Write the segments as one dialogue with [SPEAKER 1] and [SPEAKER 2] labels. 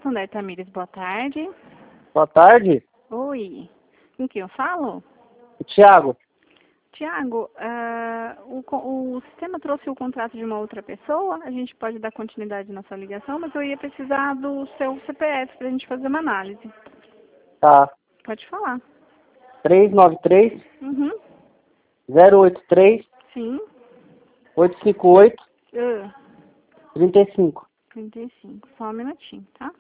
[SPEAKER 1] Santander, Tamires, boa tarde.
[SPEAKER 2] Boa tarde.
[SPEAKER 1] Oi, com quem eu falo?
[SPEAKER 2] Tiago.
[SPEAKER 1] Tiago, o sistema trouxe o contrato de uma outra pessoa, a gente pode dar continuidade na sua ligação, mas eu ia precisar do seu CPF para a gente fazer uma análise.
[SPEAKER 2] Tá.
[SPEAKER 1] Pode falar.
[SPEAKER 2] 393
[SPEAKER 1] Uhum.
[SPEAKER 2] 083
[SPEAKER 1] Sim.
[SPEAKER 2] 858
[SPEAKER 1] Uh,
[SPEAKER 2] 35.
[SPEAKER 1] 35. Só um minutinho, tá?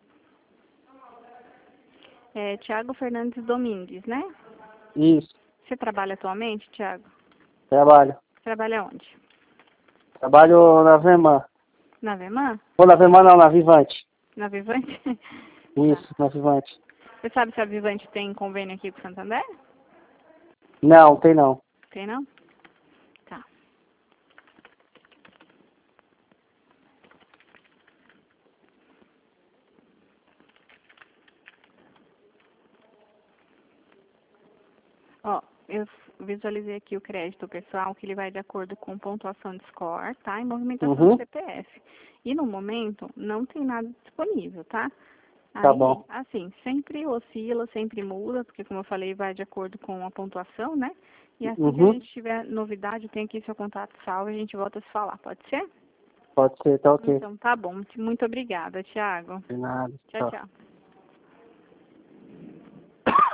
[SPEAKER 1] É Tiago Fernandes Domingues, né?
[SPEAKER 2] Isso.
[SPEAKER 1] Você trabalha atualmente, Tiago?
[SPEAKER 2] Trabalho.
[SPEAKER 1] Trabalha onde?
[SPEAKER 2] Trabalho na Verman.
[SPEAKER 1] Na Verman?
[SPEAKER 2] Ou na Verman não, na Vivante.
[SPEAKER 1] Na Vivante?
[SPEAKER 2] Isso, na Vivante.
[SPEAKER 1] Você sabe se a Vivante tem convênio aqui com o Santander?
[SPEAKER 2] Não, tem não.
[SPEAKER 1] Tem não? Tá. Ó, eu visualizei aqui o crédito pessoal, que ele vai de acordo com pontuação de score, tá? E movimentação do CPF. E no momento, não tem nada disponível, tá?
[SPEAKER 2] Tá
[SPEAKER 1] Aí,
[SPEAKER 2] bom.
[SPEAKER 1] assim, sempre oscila, sempre muda, porque como eu falei, vai de acordo com a pontuação, né? E assim que a gente tiver novidade, eu tenho aqui seu contato salvo, a gente volta a se falar, pode ser?
[SPEAKER 2] Pode ser, tá ok.
[SPEAKER 1] Então, tá bom. Muito obrigada, Thiago.
[SPEAKER 2] De nada.
[SPEAKER 1] Tchau, tchau.